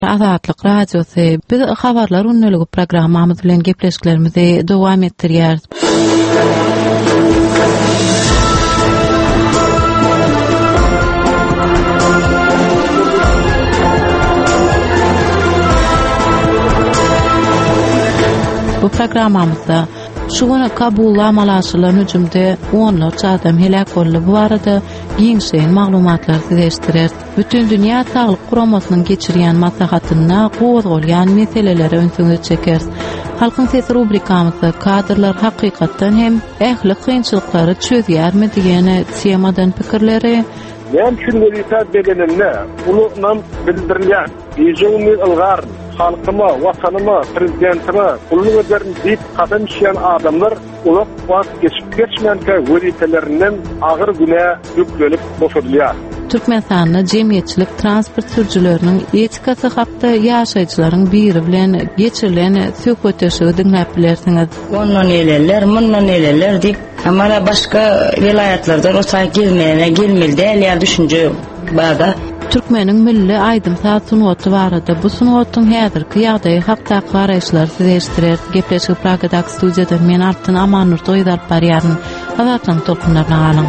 Azatlyk radiosu biz habarlar unnuligi programmamyz bilen gepleşiklerimizi dowam etdirýär. Bu programmamızda şu gün Kabulda amal aşylan hüjümde onlarca adam helak boldy. Bu arada ýeňşeýin maglumatlar sizleşdirer. Bütün dünýä Saglyk Guramasynyň geçirýän maslahatyna gowulýan meseleleri öňsüňe çeker. Halkyň sesi rubrikamyzda kadrlar hakykatdan hem ähli kynçylyklary çözýärmi diýen temadan pikirleri. Ben şunları bedenimle ulukla bildirilýän ýeňi ılgar halkyma, watanıma, prezidentime, ulug ederim deyip kadam işleyen adamlar uluk vaz geçmänke wezifalerinden agyr güne yüklenip boşadylýar. Türkmenistan'da cemiyetçilik transport sürücülerinin etikası hakda yaşayıcıların biri bilen geçirilen söhbetleşigi dinläp bilersiňiz. Ondan elerler, mundan elerler deyip ama başka vilayetlerden o say gelmeli ya düşünce bağda. Türkmenin milli aýdym saat sunuwaty barada bu sunuwatyň häzirki ýagdaýy hakda garaşlar sizleşdirer. Gepleşik Pragadak studiýada men Artyn Amannur toýdalyp barýaryn. Habarlaryň tolkunlaryna galyň.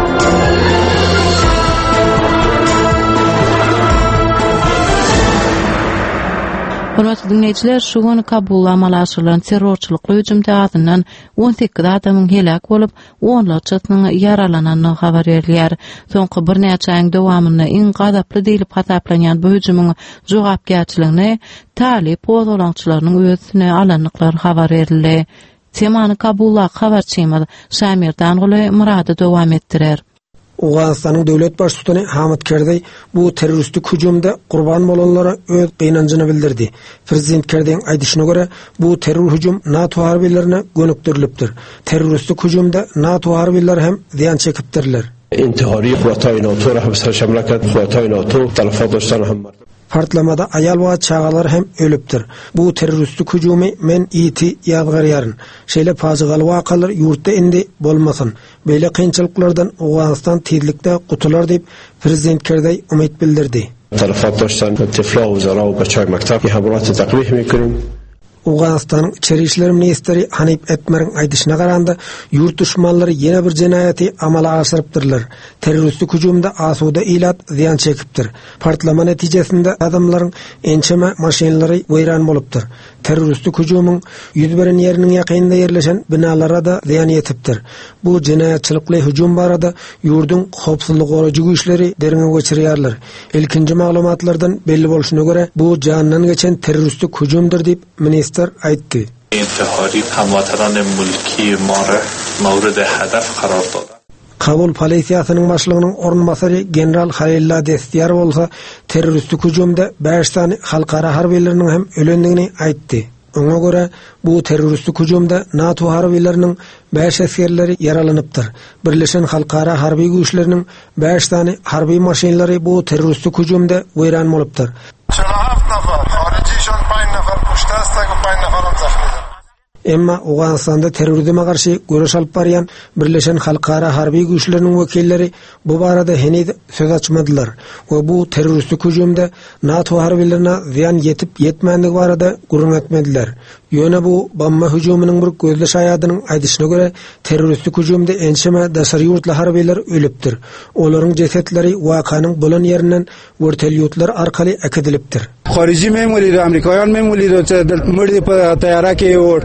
Hormatly dinleyijiler, şu gün Kabulda amal aşylan terrorçylykly hüjümde adından 18 adamyň helak bolup, onlarçasynyň yaralananyny habar berilýär. Soňky bir näçe aýyň dowamında iň gazaply diýilip hasaplanýan bu hüjümyň jogapkärçiligine talip ozalaňçylarynyň özüne alanyklary habar berildi. Temany Kabulda habarçymyz Şamir Danguly Murady dowam etdirer. Awganistanyň döwlet başçysy Hamid Karzai bu terroristik hüjümde gurban bolanlara öz gynanjyny bildirdi. Prezident Karzaiň aýdyşyna görä, bu terror hüjüm NATO harbilerine gönükdirilipdir. Terroristik hüjümde NATO harbiler hem ziyan çekipdirler. İntihari Quvwatay NATO rahbary şamlakat Quvwatay NATO talafat dostan hem partlamada ayal we çağalar hem ölüpdir. Bu terroristik hüjümi men iti ýazgarýaryn. Şeýle fazygaly wakalar ýurtda indi bolmasyn. Beýle kynçylyklardan Awganistan tezlikde gutular diýip Prezident Karzai umyt bildirdi. talafat dostan tifla wuzara we başga maktab habarat taqbih mümkin. Awganistanyň Içeri işler ministri Hanif Etmer'in aýdyşyna garanda ýurt düşmanlary ýene bir jenaýaty amala aşyrypdyrlar. Terroristik hüjümde asuda ilat ziyan çekipdir. Partlama netijesinde adamlaryň ençeme maşinalary weýran bolupdyr. Terroristik hüjümüň ýüz beren ýeriniň ýakynynda ýerleşen binalara da ziyan ýetipdir. Bu jenaýatçylykly hüjüm barada ýurdun howpsuzlyk goraýjy güýçleri derine geçirýärler. Ilkinji maglumatlardan belli bolşuna göre bu janyny geçen terroristik hüjümdir diýip minister aytdy. İntihari hamwatanan mulki mawrid hedef karar aldı. Kabul polisiýasynyň başlygynyň ornbasary general Halilullah Destiyar bolsa terroristik hüjümde 5 tane halkara harbileriniň hem ölendigini aýtdy. Ona göre bu terroristik hüjümde NATO harbileriniň 5 askerleri yaralanypdyr. Birleşen halkara harbi güýçleriniň 5 tane harbi maşinalary bu terroristik hüjümde weýran bolupdyr. 47 nafar harici şol 5 nafar kuşda hastayga 5 nafaram zahmedy. Emma Awganistanda terrorizme karşı görüş alyp barýan Birleşen Halkara harbi güýçleriniň wekilleri bu barada henüz söz açmadylar we bu terroristik hüjümde NATO harbilerine ziyan yetip yetmänligi barada gurrun etmediler. Ýöne bu bomba hüjüminiň bir gözleş aýadynyň aýdyşyna göre terroristik hüjümde ençeme daşary ýurtly harbiler ölüpdir. Olaryň jesetleri wakanyň bolan ýerinden wörtelýotlar arkaly akidilipdir. Harici memurlar, Amerikaýan memurlar murdy taýaraki or.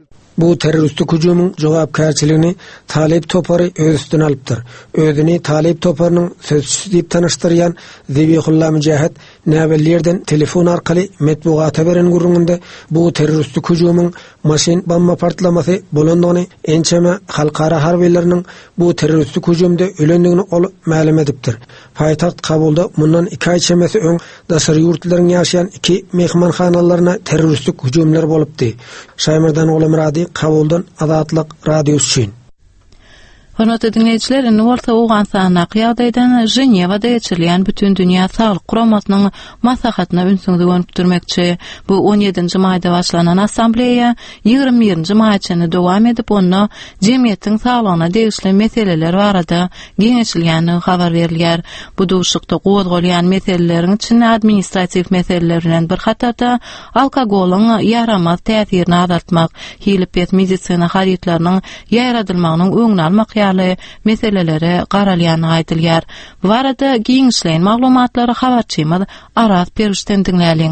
Bu terroristik hüjümüň jogapkärçiligini Talip Topary öz üstüne alypdyr. Özüni Talip Toparynyň sözçüsü diýip tanıştyrýan Zebihullah Müjahid näwellerden telefon arkaly metbuata beren gurrunda bu terroristik hüjümüň maşin bomba partlamasy bolandygyny ençeme halkara harbileriniň bu terroristik hüjümde ölendigini ol ma'lum edipdir. Paýtaxt Kabulda mundan 2 aý çemesi öň daşary ýurtlaryň ýaşaýan 2 mehmanhanalaryna terroristik hüjümler bolupdy. Şaýmyrdan Murady Kabuldan Azatlyk radiosu üçin. Hormatly dinleyijiler, indi bolsa ugan sanaky ýagdaýdan Jenewada geçirilen bütün dünýä saglyk guramasynyň maslahatyna ünsüňde gönüpdirmekçi. Bu 17-nji maýda başlanan assambleýa 21-nji maýçany dowam edip onu jemgyýetiň saglygyna degişli meseleler barada giňeşilýäni habar berilýär. Bu duşukda gozgolýan meseleleriň içinde administrativ meseleler bilen bir hatarda alkogolyň yaramaz täsirini azaltmak, hilipet medisina haritlarynyň ýaradylmagynyň öňüni almak meselelere garalýany aýdylýar. Bu arada giňişleýän maglumatlary habarçymyz Aras Perişden dinläliň.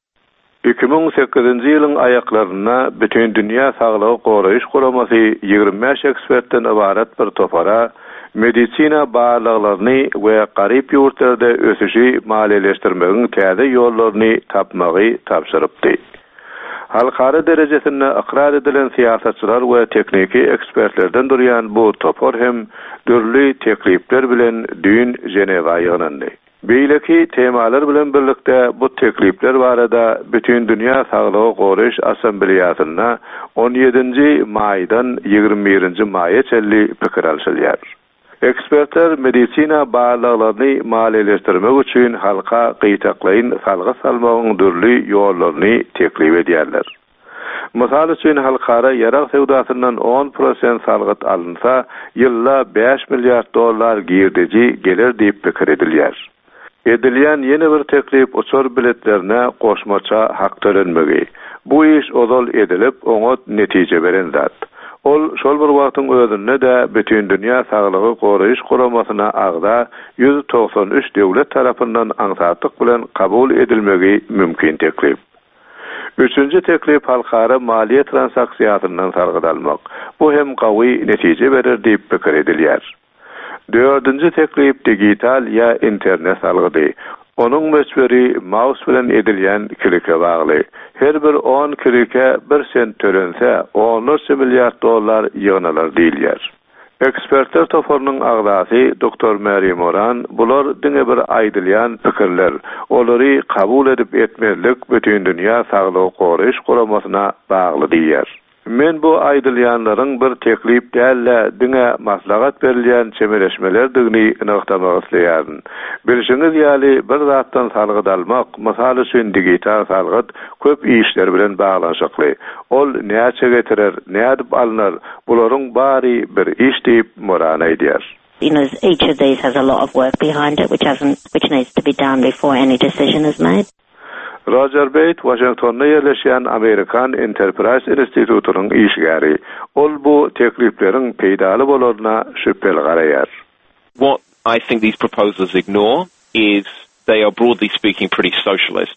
2008-nji ýylyň aýaklaryna bütün dünýä saglygy goraýyş guramasy 25 ekspertden ibaret bir topara medisina barlyklaryny we garyp ýurtlarda ösüşi maliýeleşdirmegiň täze ýollaryny tapmagy tapşyrypdy. Halkara derejesinde ikrar edilen siyasatçılar ve tekniki ekspertlerden durýan bu topar hem dürli teklipler bilen dün Jenewa ýygnandy. Beýleki temalar bilen birlikde bu teklipler barada bütün dünýä saglygy goraýyş assambleýasyna 17-nji maýdan 21-nji maýgaçelli pikir alşylýar. Ekspertler medisina barlyklaryny maliýeleşdirmek üçin halka gyýtaklaýyn salgy salmagyň dürli ýollaryny teklip edýärler. Mysal üçin halkara ýarag sewdasyndan 10% salgyt alınsa, ýylda $5 milyar girdici gelir diýip pikir edilýär. Edilýän ýene bir teklip uçur biletlerine goşmaça hak törenmegi. Bu iş ozal edilip oňa netije beren zat. Ol şol bir wagtyň özünde de bütün dünýä saglygy goraýyş guramasyna agda 193 döwlet tarapyndan aňsatlyk bilen kabul edilmegi mümkin teklip. Üçüncü teklip halkara maliýe transaksiýasynyň sargydalmak. Bu hem gawy netije berer diýip pikir edilýär. Dördüncü teklip digital ya internet salgydy. Onun meşberi mouse bilen edilýän klike bagly. Her bir 10 klike 1 sent törense, $10 milyar ýygnalar diýilýär. Ekspertler toparynyň agdasy Dr. Mary Moran bular diňe bir aýdylýan pikirler. Olary kabul edip etmezlik bütün dünýä saglygy goraýyş guramasyna bagly diýär. Men bu aýdylýanlaryň bir teklip dälle diňe maslahat berilýän çemeleşmeler digini ynykdamak isleýärdim. Bilşiňiz ýaly bir zatdan salgyt almak, mysal üçin digital salgyt köp işler bilen baglanşykly. Ol näçe getirer, näde alnar, bularyň bary bir iş diýip Moran aýdýar. Each of these has a lot of work behind it, which needs to be done before any decision is made. Roger Bate, Washington'da yerleşen Amerikan Enterprise Institute'nun işgäri. Ol bu tekliplerin peýdaly bolaryna şüpheli garaýar. What I think these proposals ignore is they are broadly speaking pretty socialist.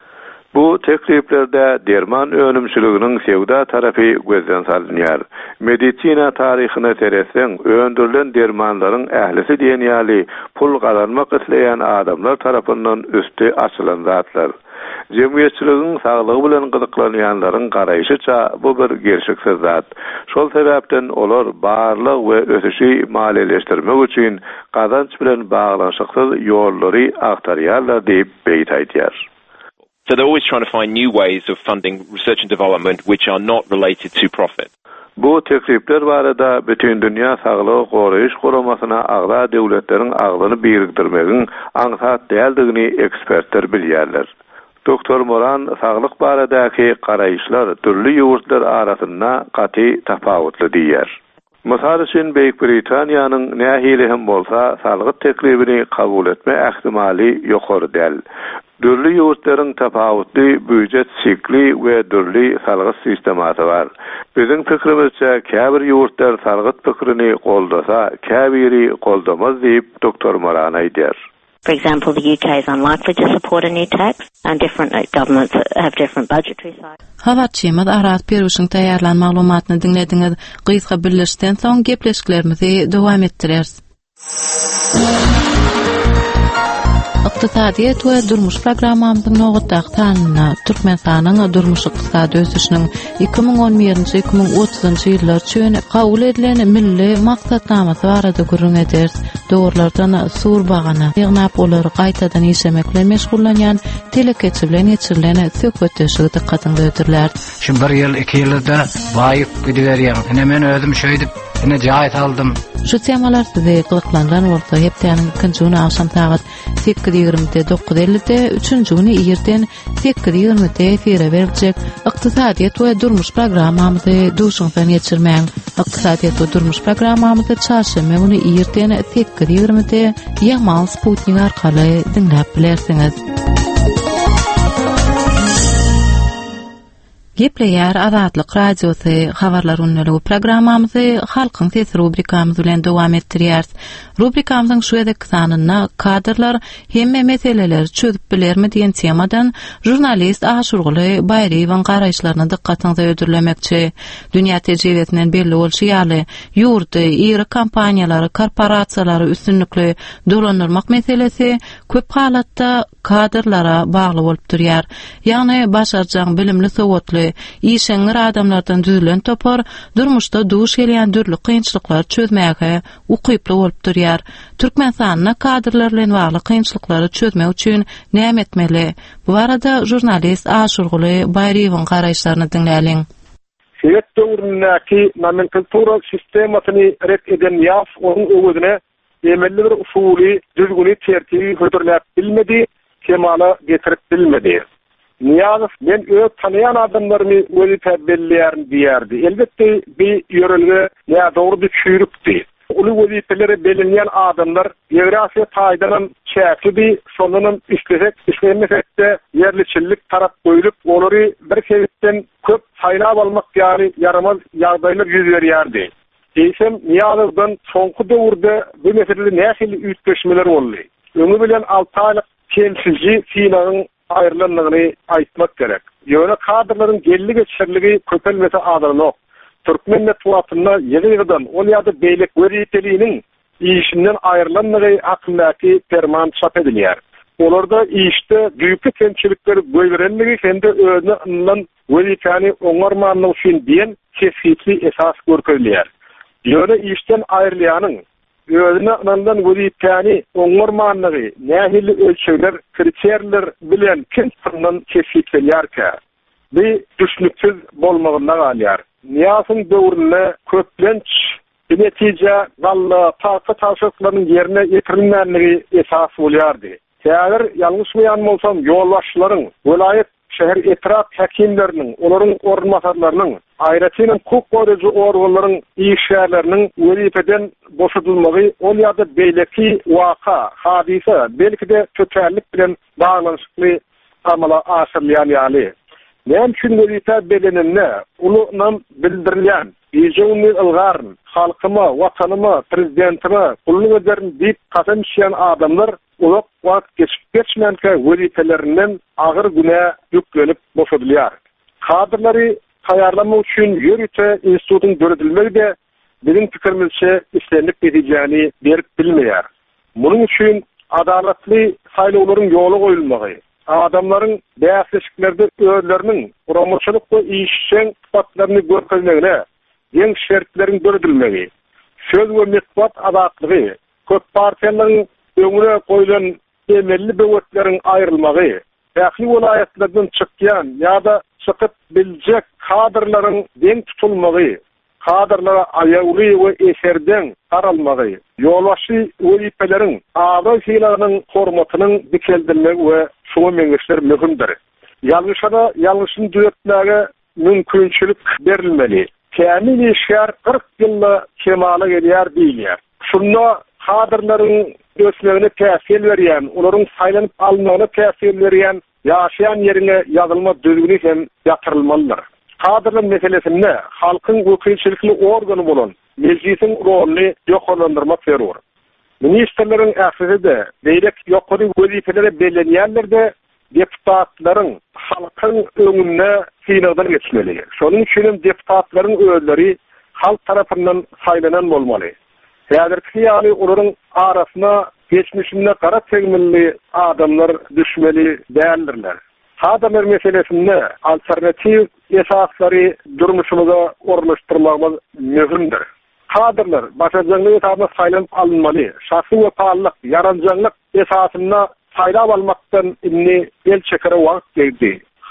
Bu tekliplerde derman önümçiliginiň sewda tarapy gözden salınýar. Medisina taryhyna seretseň, öndürilen dermanlaryň ählisi diýen ýaly pul kazanmak isleýän adamlar tarapyndan üstü açylan zatlar. Jemgyýetçiligiň saglygy bilen gyzyklanýanlaryň garaýşyça bu bir gerçeksiz zat. Şol sebäpden olar barlyk we ösüşi maliýeleşdirmek üçin gazanç bilen baglanşyksyz ýollary aktarýarlar diýip beýt aýdýar. So they're always trying to find new ways of funding research and development which are not related to profit. Bu teklipler barada bütün dünýä saglygy goraýyş guramasyna agda döwletleriň aglyny birikdirmegiň aňsat däldigini ekspertler bilýärler. Dr. Moran saglyk baradaky garaýyşlar türli ýurtlar arasynda gaty tapawutly diýär. Mysal üçin Beýik Britaniýanyň nähili hem bolsa saglyk teklibini kabul etme ähtimali ýokary däl. Dürli ýurtlaryň tapawutly büdjet sikli we dürli salgyt sistematy bar. Biziň pikirimizçe käbir ýurtlar salgyt pikirini goldasa, käbiri goldamaz diýip Dr. Moran aýdýar. For example, the UK is unlikely to support a new tax, and different governments have different budgetary cycles. Habarçymyz Aras Perişden taýýarlan maglumatyny dinlediňiz. Gysga birleşden soň gepleşiklerimizi dowam etdirýäris. Iqtisadiýet we durmuş programmamyzyň nogutdagtaryna Türkmenistanyň durmuş ykdysady ösüşiniň 2011-2030-njy ýyllar üçin kabul edilen milli maksatnamasy barada gurrun ederiz. Dogrulardan sur bagana ýygnap olary gaýtadan işlemek bilen meşgullanýan telekeçi bilen geçirilen söhbetleşigi dikkatiňi öýdürler. Şu bir ýyl, 2 ýylda baýyp gidiberýär. Men özüm şeýdip Ine cahit aldım. Şu temalar size kılıklangan bolsa heptäniň ikinji güni akşam saat 8:20-de 9:50-de, üçüncü güni ýerden 8:20-de efire beriljek ykdysadyýet we durmuş programmamyzy duşuňdan geçirmäň. Ykdysadyýet we durmuş programmamyzy çarşamba güni ýerden 8:20-de Yamal Sputnik arkaly dinläp bilersiňiz. Gepleýär Azatlyk radiosy habarlar unnuligi programmamyzy halkyň sesi rubrikamyz bilen dowam etdirýär. Rubrikamyzyň şu edeki sanyna kadrlar hemme meseleleri çözüp bilermi diýen temadan jurnalist Aşurguly Baýryň garaýşlaryny dikkatyňize ödürlemekçi. Dünýä tejribesinden belli bolşy ýaly ýurdy, iri kompaniýalary, korporasiýalary üstünlikli dolanyrmak meselesi köp halatda kadrlara bagly bolup durýar. Ýagny başarjak bilimli sowatly işeňler adamlardan düzülen topar durmuşda duş gelýän dürli kynçylyklar çözmäge ukyply bolup durýar. Türkmenistanyna kadrlar bilen bagly kynçylyklary çözmek üçin näme etmeli? Bu arada jurnalist Aşurguly Baýryň garaýşlaryny dinläliň. Sowet döwründäki nomenklatura sistemasyny ret eden ýaf onuň öwüdine emelli bir usuly, düzgün tertibi hödürläp bilmedi, kemala getirip bilmedi. Niýazow men öz tanıyan adamlarymy öýüp belleýär diýerdi. Elbetde bir ýörelge ýa dogry bir çüýrükdi. Uly wezipelere belenýän adamlar geografiýa taýdanan çäkli şondan işlesek, işlemesekde ýerliçilik tarap goýulyp, olary bir sebepden köp saýlap almak ýaly yaramaz ýagdaýlar ýüz berýärdi. Eýsem Niýazowdan soňky döwürde bu meselede nähili üýtgeşmeler boldy. Öňü bilen 6 aýlyk temsilji finalyň aýrylanlygyny aýtmak gerek. Ýöne kadrlaryň gelli geçerligi köpelmese adamlar. Türkmen netwatyna ýygydan ol ýa-da beýlek weriýetliginiň işinden aýrylanlygy hakyndaky ferman çap edilýär. Olarda işte büyük temsillikleri göýberenligi hende özünden weriýetini oňarmanlyk üçin diýen kesgitli esas görkezilýär. Ýöne işten aýrylýanyň özüne anandan weriýetini oňarmanlygy nähili ölçüler, kriterler bilen kimsiniň kesgitlenýärkä bir düşnüksiz bolmagyna galýar. Niýasyň döwründe köplenç netije galla taşaklaryň ýerine ýetirilmänligi esas bolýardy. Eger ýalňyş bolsam, ýolbaşçylaryň, vilayet şäher etraf häkimleriniň, olaryň ornamatarlarynyň, aýratynyň hukuk goýucu organlaryň işgärleriniň wezipeden boşadylmagy, ol ýa-da beýleki waka, hadise, belki-de tötälik bilen baglanyşly amala aşyrylýan ýaly. Näme üçin wezipä belenende ulugnan bildirilýän ýeňi ılgaryn, halkyma, watanyma, prezidentime ulug ederim diýip kasam içýän adamlar ulak wagt geçmänkä wezifelerinden agyr güne ýüklenip boşadylýar. Kadrlary taýarlamak üçin ýörüte institutyň döredilmegi de bizim pikirimizçe işlenip edeceğini berip bilmeýär. Munyň üçin adalatly saýlawlaryň ýoly goýulmagy, adamlaryň bäsleşiklerde özleriniň uramçylyk we işçiň sypatlaryny görkezmegine ýeň şertleriň döredilmegi, söz we matbuat azatlygy, köp partiýalaryň öňüne goýulan emelli böwretleriň aýrylmagy, ähli vilayetlerden çykýan ýa-da çykyp biljek kadrlaryň deň tutulmagy, kadrlara aýagly we eserden aralmagy, ýolbaşy wezipeleriň agry hilagynyň hormatynyň dikeldirmegi we şuňa meňzeşler möhümdir. Ýalňyşyny düzeltmäge mümkinçilik berilmeli. Kämil işgär 40 ýylda kemala gelýär diýilýär. Şunda kadrlaryň öslegine täsir berýän, olaryň saýlanyp almagyna täsir berýän ýaşaýan ýerine ýazylma düzgünü hem ýatyrylmalydyr. Kadrlar meselesinde halkyň wekilçilikli organy bolan meclisiň rolyny ýoklandyrmak zarur. Ministrleriň ählisinde beýlek ýokary wezifelere belenýänlerde deputatlaryň halkyň öňünde synagdan geçmeli. Şonuň üçin deputatlaryň özleri halk tarapyndan saýlanan bolmaly. Häzirki ýaly olaryň arasyna geçmişinde gara tegmilli adamlar düşmeli däldirler. Kadrlar meselesinde alternativ esaslary durmuşymyza ornaşdyrmagymız möhümdir. Kadrlar başarjanyny taýdan saýlanyp alınmaly. Şahsy we paýlyk, yaranjanyk esasyna saýlap almakdan inni el çekere wagt geldi.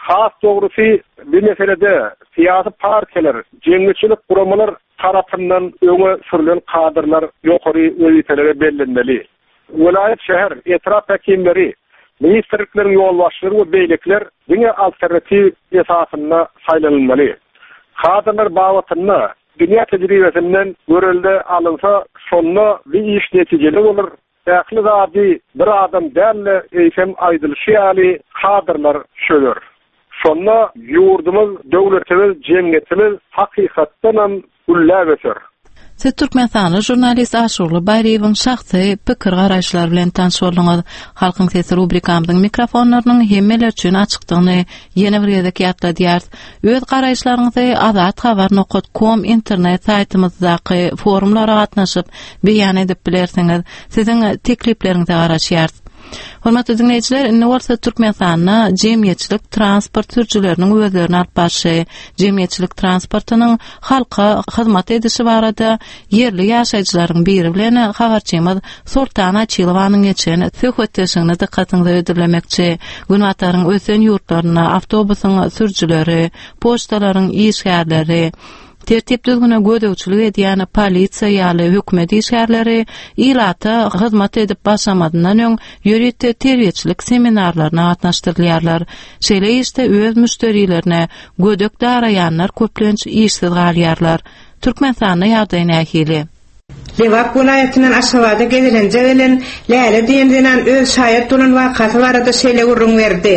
has doğrusu bir meselede siyasi partiler, cemiyetçilik kurumlar tarafından öňe sürülen kadrlar ýokary wezifelere bellenmeli. Vilayet şäher etraf hekimleri, ministerliklerin ýolbaşçylary we beýlekler diňe alternativ esasyna saýlanylmaly. Kadrlar bawatyna dünya tejribesinden görelde alınsa şonda bir iş netijeli olur. Ähli zady bir adam dälle eýsem aýdylşy ýaly kadrlar şöler. Şonda ýurdumyz, döwletimiz, jemgyýetimiz hakykatdan ullaýar. Türkmenistanyň jurnalist Aşurly Baýrewiň şahsy pikir garaşlary bilen tanışýarlyňyz. Halkyň sesi rubrikamyň mikrofonlarynyň hemmeler üçin açykdygyny ýene bir ýerde ýatladýar. Öz garaşlaryňyzy azathabar.com internet saýtymyzdaky forumlara gatnaşyp beýan edip bilersiňiz. Siziň teklipleriňizi garaşýar. Hormatly dinleyijiler, indi bolsa Türkmenistanyna jemgyýetçilik transport sürücüleriniň özlerini alyp başy, jemgyýetçilik transportynyň halka hyzmat edişi barada yerli ýaşaýjylaryň biri bilen habarçymyz Sultan Açylowanyň geçen söhbetleşigini dikkatiňize ödürlemekçi. Günwataryň ösen ýurtlaryna awtobusyň sürücüleri, poçtalaryň işgärleri, tertip düzgüne gödäwçilik edýän polisiýa ýaly hökümet işgärleri ilata hyzmat edip başlamadydan öň ýöretde terbiýetçilik seminarlaryna gatnaşdyrylýarlar. Şeýle işte öz müşterilerine gödök daraýanlar köplenç işsiz galýarlar. Türkmenistanyň ýagdaýyna ähli. Lewap vilayatynyň Aşgabatda gedilenje bilen Läle diýenden öz şaýat bolan wakaty barada şeýle urun berdi.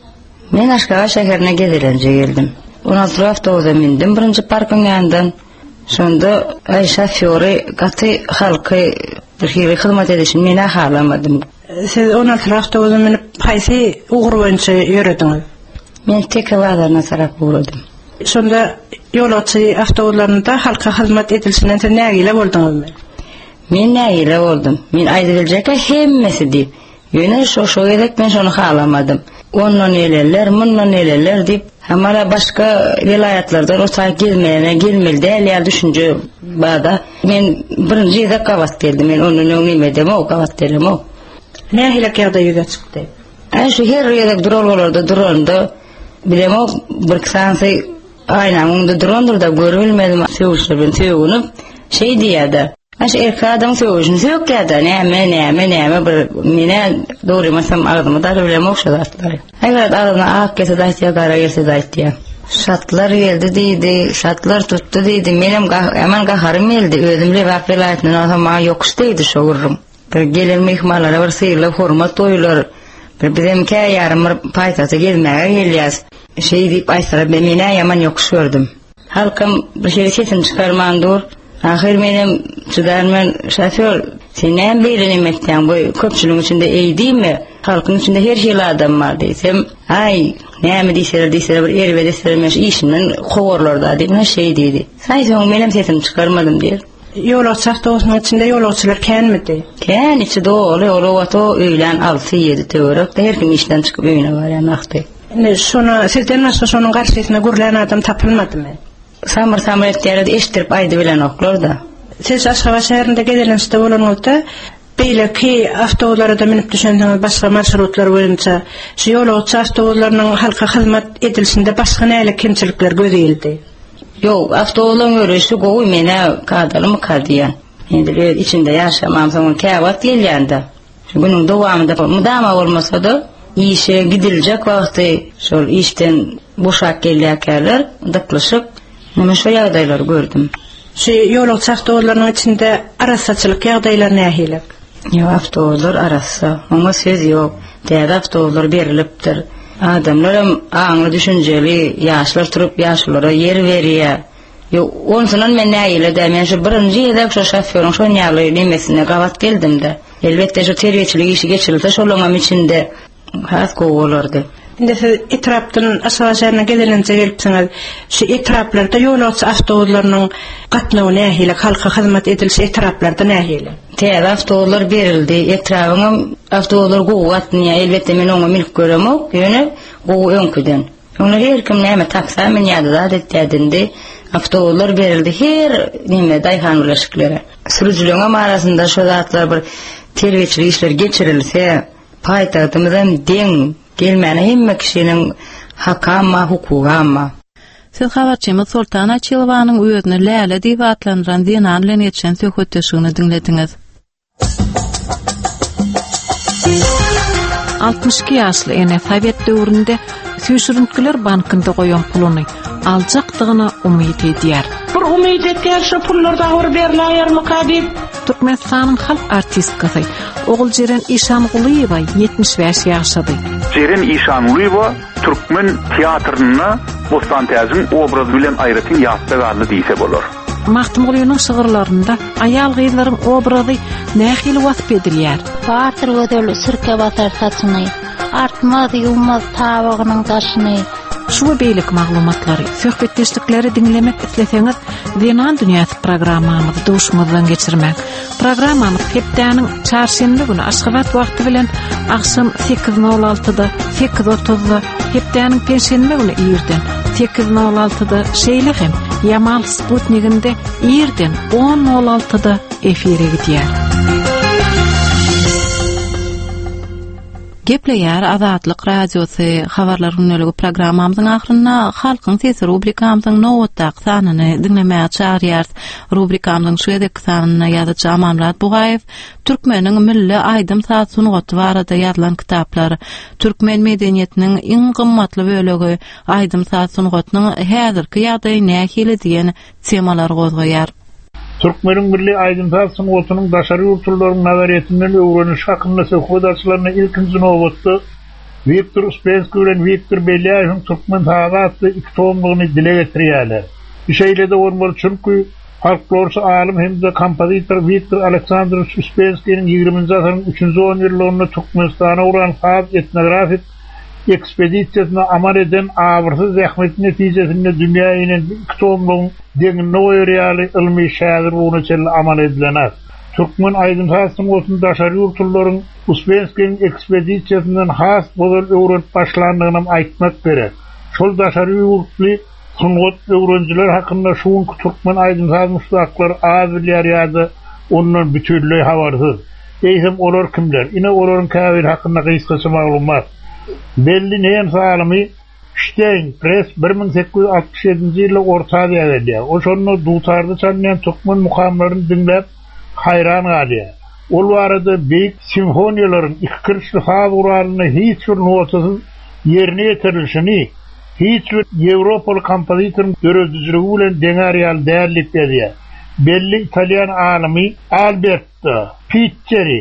Men Aşgabat şäherine gedilenje geldim. 16 avtobusa mindim birinci parkın yanından. Şonda Ayşe Fiori gaty halky bir hili hyzmat edişini meni halamadım. Siz 16 avtobusa minip haýsy ugur boýunça ýörediňiz? Men Tekavalarna tarap uğradım. Şonda ýolçy avtobuslarynda halka hyzmat edilişinden sen nägile boldyňyzmy? Men nägile boldum. Men aýdyljaka hemmesi diýip. Ýöne şo gerek men şonu halamadım. Ondan elerler, mundan elerler diýip hamara başka vilayatlardan osa gelmeli ýa düşünje bada. Men birinji ýerde kawat geldim. Men onu näme o kawat derim o. Nähile ýagdaý ýüze çykdy? Şu her ýerde durallarda duranda bilem o bir ksansa aýnamyňda durandyr da görülmedim. Söwüşlerin söwünüp şey diýärdi. Aş erkadam söwüşün söwük ýa-da näme bir mene dogrymasam agdyma da bilem okşadatlar. Eger adamna ak kese da ýa-da gelse da ýa. Şatlar geldi diýdi, şatlar tuttu diýdi. Menem hemen gaharym geldi. Özümle wagtlaryny ama ýok diýdi şogurum. Bir gelen mehmanlara bir syýrly hormat toýlar. Bizim ýarym paýtata gelmäge gelýär. Şey diýip aýsara mene ýaman ýok gördüm. Halkym bir şey sesin çykarmandyr. Ahir menem çydarman şoför senen birini etdiň bu köpçüligiň içinde eýdimi? Halkyň içinde her şeýle adam bar diýsem, ay näme diýseler bir erbe deseler işinden howurlarda diýip şey diýdi. Saýsam menem sesim çykarmadym diýer. Ýolçy awtobusynyň içinde ýolçylar känmidi? Kän içi dolu, ýolwato öýlen 6-7 töwerek de her kim işden çykyp öýüne barýan wagty. Şonu sizden näçe şonuň garşysynda gürlen adam tapylmadymy? Samar etdiýär eşdirip aýdy bilen oklar da. Siz Aşgabat şäherinde gedilenişde bolanykda beýleki awtobuslarda minip düşendiňiz başga marşrutlar boýunça şu ýolçy awtobuslarnyň halka hyzmat edilişinde başga näle kemçilikler gözeldi? Ýok, awtobuslar görüşi gowy mene kadalym kadiýan. Endi içinde ýaşamam soň käwat gelýärdi. Şu günüň dowamında mudama bolmasa da işe gidiljek wagty şol işden boşak gelýärler, dyklyşyp Nime şu ýagdaýlar gördüm. Şu ýolçy awtobuslarnyň içinde arasaçylyk ýagdaýlar nähile? Ýa awtobuslar arasa, ama söz ýok. Täze awtobuslar berilipdir. Adamlar aňly düşünjeli, ýaşlar turup ýaşlara yer berýär. Ýok, onsynan men nähile de men şu birinji ýerde şu şoförüň şu ýaly nimesine gawat geldim de. Elbetde şu terbiýetçilik işi geçirilse şolaňam içinde has gowalardy. Indi siz etrapdan Aşgabat şäherine gedilenje gelipsiňiz. Şu etraplarda ýolçy awtobuslarnyň gatnawy nähile, halka hyzmat edilişi etraplarda nähile? Täze awtobuslar berildi, etrabyňam awtobuslar gowatny, elbetde men oňa milk görem ok, ýöne gowy öňküden. Onu her kim näme taksa men ýa-da detdädinde awtobuslar berildi her näme daýhanlaşyklary. Sürüjülerin arasynda şu zatlar bir terbiýetçilik işler geçirilse, paýtagtymyzdan deň gelmäne hemme kişiniň hakama hukukama. Siz habarçymyz Sultan Açylowanyň özüni Läle diýip atlandyran Zenan bilen ýetişen söhbetdeşigini dinlediňiz. 62 ýaşly ene Sowet döwründe Süýşürüntüler bankynda goýan puluny aljakdygyna umyt edýär. Bir umyt etýär şu pullar dagry berilýärmi kadip? Türkmenistanyň halk artistkasy Oguljiren Işangulyeva 75 ýaşady. Jeren Işangulyeva Türkmen teatryny Bostan Täzin obrazy bilen aýratyn ýatdagarly diýse bolar. Mahtumgulynyň şygyrlarynda aýal gyzlaryň obrazy nähili wasyp edilýär. Batır gödeli sirke batar saçyny, artmaz ýummaz tabagynyň taşyny. Şu beýlik maglumatlary, söhbetdeşlikleri dinlemek isleseňiz, Zenan Dünýäsi programmamyzy duşmazdan geçirmek. Programmamyz hepdeniň çarşembe güni Aşgabat wagty bilen akşam 8:06-da, 8:30-da, hepdeniň perşembe güni ýerden 8:06-da şeýle hem Yamal Sputnikinde ýerden 10:06-da efire gidýär. Gepleýär Azatlyk radiosy habarlar günneligi programmamyzyň ahyrynda halkyň sesi rubrikamyzyň nowatdaky sanyny dinlemäge çagyrýar. Rubrikamyzyň şu edeki sanyna ýazyjy Amanlat Bugaýew Türkmeniň milli aýdym saat sunugaty barada ýazylan kitaplar, türkmen medeniýetiniň iň gymmatly bölegi aýdym saat sunugatynyň häzirki ýagdaýy nähili diýen temalar gozgaýar. Türkmenin milli aýdym saat sunugatynyň daşary ýurtlarynyň näzariýetinden öwreniş hakynda söhbetçilerine ilkinji nowatda Viktor Uspensky bilen Viktor Belyaýewiň Türkmen taýatly iki tomlygyny dile getirýärler. Şeýlede bolmaly çünki folklorçy alim hemde kompozitor Viktor Aleksandrovich Uspenskiň 20-nji asyryň 3-nji 10 ýyllarynda Türkmenistana uran has etnografik ekspedisiýasyna amal eden awyrsyz zähmet netijesinde dünýä ýene iki tomlygyň deňin noýaly ilmi şäher boýunça amal edilen. Türkmen aýdym saat sunugatyny daşary ýurtlaryň Uspenskiň ekspedisiýasynyň has bolan öwrenip başlandygyny aýtmak gerek. Şol daşary ýurtly sunugat öwrenjiler hakynda şuň Türkmen aýdym saat mustaqlar az bilýär ýa-da ondan bütünlüği habarsyz. Eýsem olar kimler? Ine olaryň käbir hakynda gysgaça maglumat. Belli näme salamy Stein Press 1867-nji ýylda ortaga geldi. Oşonda dutardy çalýan Türkmen mukamlaryny dinläp hayran galýar. Ol barada beýik simfoniýalaryň ikirçli fawuralyny hiç bir notasyz ýerine ýetirilişini hiç bir Ýewropaly kompozitoriň görüldüjligi bilen deňärýär däerlik berýär. Belli Italian alimy Alberto Pizzeri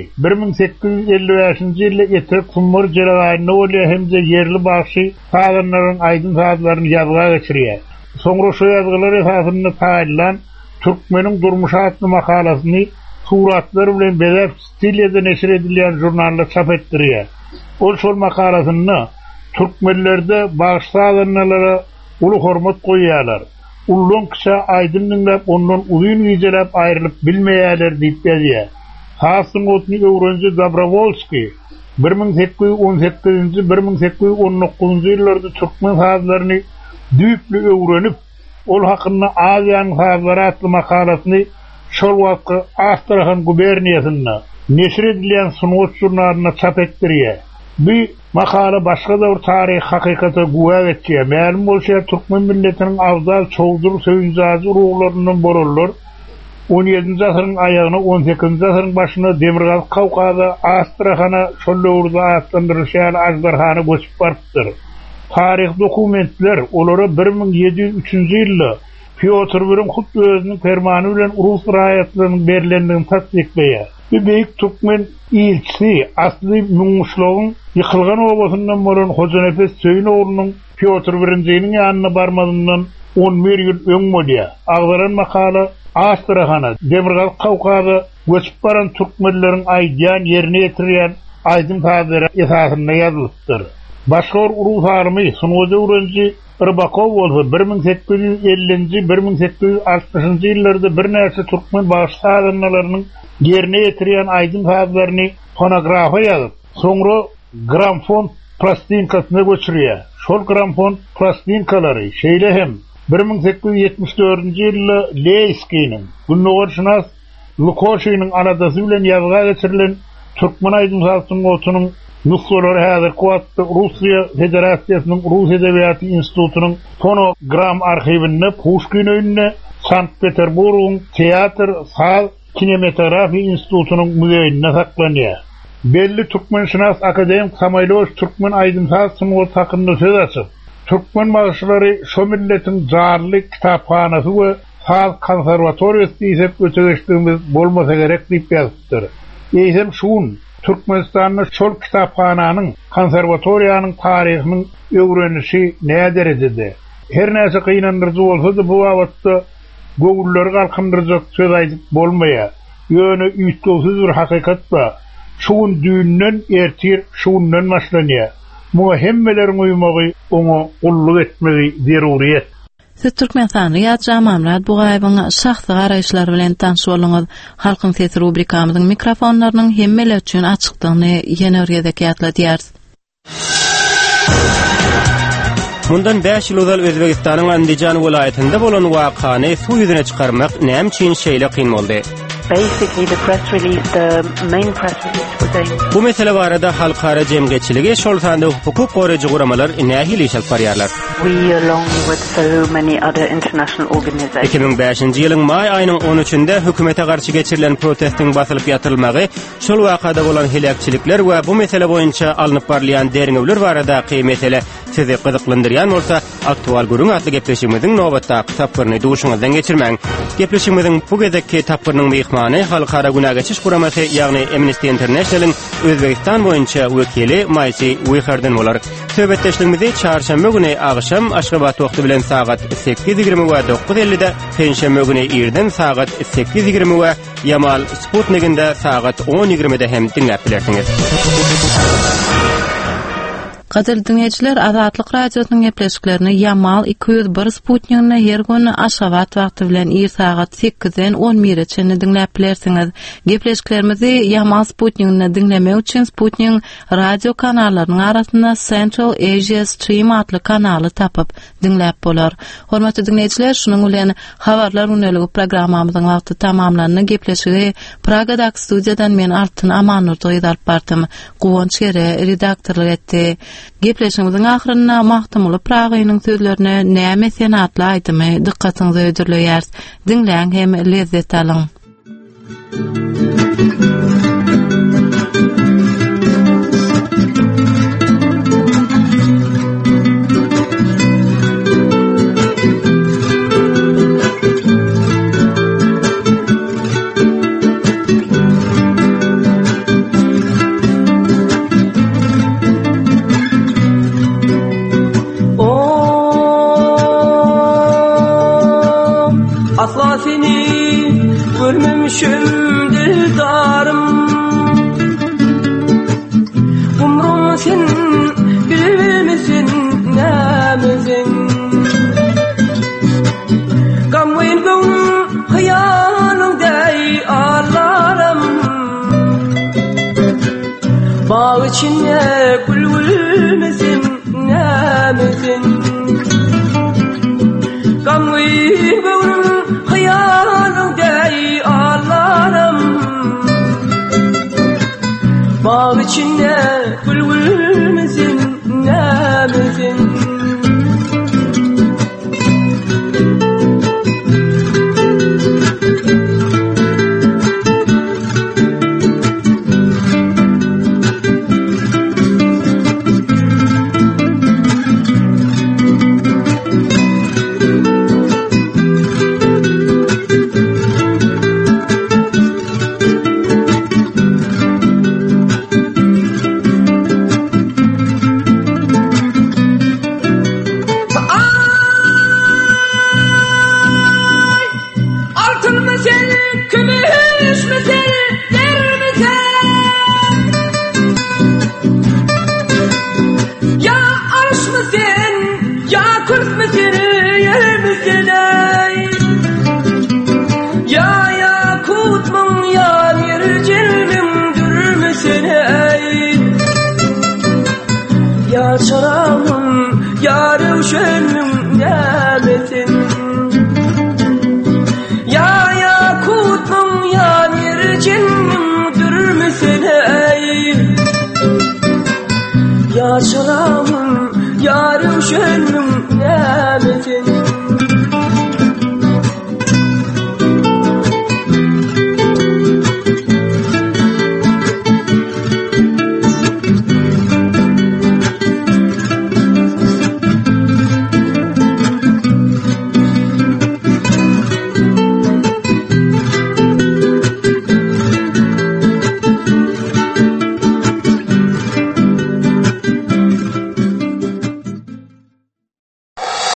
1855-nji ýylda etek sumur jeraýyny bolýar hemde ýerli başy saganlaryň aýdym saatlaryny ýazga geçirýär. Soňra şu ýazgylary esasynda taýlan Türkmeniň durmuş adly makalasyny suratlar bilen bedep stilde neşir edilýän jurnalda çap etdirýär. Ol şol makalasyny türkmenlerde baş saganlara uly hormat goýýarlar. Ullun kısa aydın dinlep ondan uzun vizelep ayrılıp bilmeýärler diýip berýär. Hasyn otny öwrenji Dobrovolski 1818-nji 1819-njy ýyllarda türkmen hazlaryny düýpli öwrenip ol hakynda Aziýanyň hazlary atly makalasyny şol wagtky Astrahan guberniýasynda neşir edilýän sunugat jurnalyna çap etdirýär. Bu makala başga da bir taryh hakykata guwa etýär. Ma'lum bolsa Türkmen milletiniň awdal çoğdur söýünjazy uruglaryndan borullar. 17-nji asyryň aýagyna 18-nji asyryň başyna Demirgal Kawkaza Astrahana şol döwürde atlandyrylýan Ajdarhana göçüp barpdyr. Taryh dokumentler olary 1703-nji ýylda Piotr I hut özüniň fermany bilen Rus raýatlarynyň berilendigini tasdikleýär. Bu beýik Türkmen ilçisi asly Munguşlugyň ýykylgan obasyndan bolan Hojanefes Söýün oglunyň Piotr I-niň ýanyna barmadyndan 11 ýyl öň bolýar. Agdaran makala Astrahana, Demirgal Kawkaza göçüp baran türkmenleriň aýdýan ýerine ýetirýän aýdym taýdara esasynda ýazylypdyr. Başga bir urug harmy sunuwda öwrenji Rybakov bolsa 1850-nji 1860-njy ýyllarda bir näçe türkmen baş saganlarynyň ýerine ýetirýän aýdym taýdlaryny fonografa ýazyp, soňra gramfon plastinkasyna göçürýär. Şol gramfon plastinkalary şeýle hem 1874-nji ýylda Leyskiň, Gunnowşnas Lukoshynyň aladasy bilen ýazga geçirilen Türkmen aýdym saat sunugatynyň Nussolar häzir kuwatda Russiya Federatsiýasynyň Rus Edebiýaty Institutunyň fonogram arhivinde Pushkin öýünde Sankt-Peterburgyň Teatr, Saz, Kinematografiýa Institutunyň muzeýinde saklanýar. Belli türkmenşinas akademik Samoýlow Türkmen aýdymsaz sunugy hakynda söz açyp, türkmen magaşlary şo milletiň jarly kitaphanasy we Saz konserwatoriýasy diýip ötegeçdigimiz bolmasa gerek diýip ýazypdyr. Eýsem şuň Türkmenistanyň şol kitaphananyň, konserwatoriýanyň taryhynyň öwrenişi näme derejede? Her näse kynandyrjy bolsa-da bu wagtda gowullar galkandyrjak söz aýdyp bolmaýar. Ýöne üýtgesiz bir hakykat bar. Şuň düýünden ertir, şuňdan başlanýar. Muňa hemmeleriň uýmagy, oňa gullyk etmegi zeruriýet. Siz Türkmenistan Riyad Jamamrat bu gaýbyň şahsy garaýşlary bilen tanış bolňyz. Halkyň sesi rubrikamyzyň mikrofonlarynyň hemmeler üçin açykdygyny ýene ýetdirýär diýär. Mundan 5 ýyl ozal Özbegistanyň Andijan welaýatynda bolan wakany suw ýüzüne çykarmak näme üçin şeýle kyn boldy? Basically the press release, the main press release was saying. Bu mesele barada halkara jemgyçiligi şol sanda hukuk goraýjy guramalar nähil iş alyp barýarlar. We along with so many other international organizations. 2005-nji ýylyň may aýynyň 13-nde hökümete garşy geçirilen protestiň basylyp ýatyrylmagy, şol wakada bolan helakçilikler we bu mesele boýunça alınıp barlayan deriňewler barada mesele sizi gyzyklandyrýan bolsa, aktual gurun atly gepleşigimiziň nobatda tapyryny duşuňyzdan geçirmäň. Gepleşigimiziň bu gezekki tapyrynyň mehmany halkara günah geçiş guramasy, ýagny Amnesty International'yň Özbegistan boýunça wekili Maysy Wiherden bolar. Söhbetdeşligimizi çarşamba güni agşam Aşgabat wagty bilen sagat 8:20 we 9:50-de, penşembe güni irden sagat 8:20 we Yamal Sputnik'inde sagat 10:20-de hem dinläp bilersiňiz. Gazel dinleyijiler, Azatlyk radiosynyň gepleşiklerini Yamal 201 Sputnik'ne her gün Aşgabat wagty bilen ir sagat 8-den 11-çe dinläp bilersiňiz. Gepleşiklerimizi Yamal Sputnik'ne dinlemek üçin Sputnik'in radio kanallarynyň arasynda Central Asia Stream adly kanaly tapyp dinläp bolar. Hormatly dinleyijiler, şunuň bilen habarlar üneligi programmamyzyň wagty tamamlandy. Gepleşigi Pragadaky studiýadan men Altyn Amanurdy ýazyp bardym. Gowunç ýere redaktorlyk etdi. Gepleşigimiziň ahyrynda Mahtumly Pragynyň sözlerine näme senatly aýdymy dikkatiňizi öýdürleýär. Dinläň hem lezzet alyň. Görmemişim darım, umrum sen bilmesin nämizin. Gamwyn gönlüm hayalımday ağlarım, bağ içinde gülmesin nämizin. Gamwyn gönlüm hayalımday ağlarım, bağ içinde gülmesin nämizin. Açalamın yarım şönüm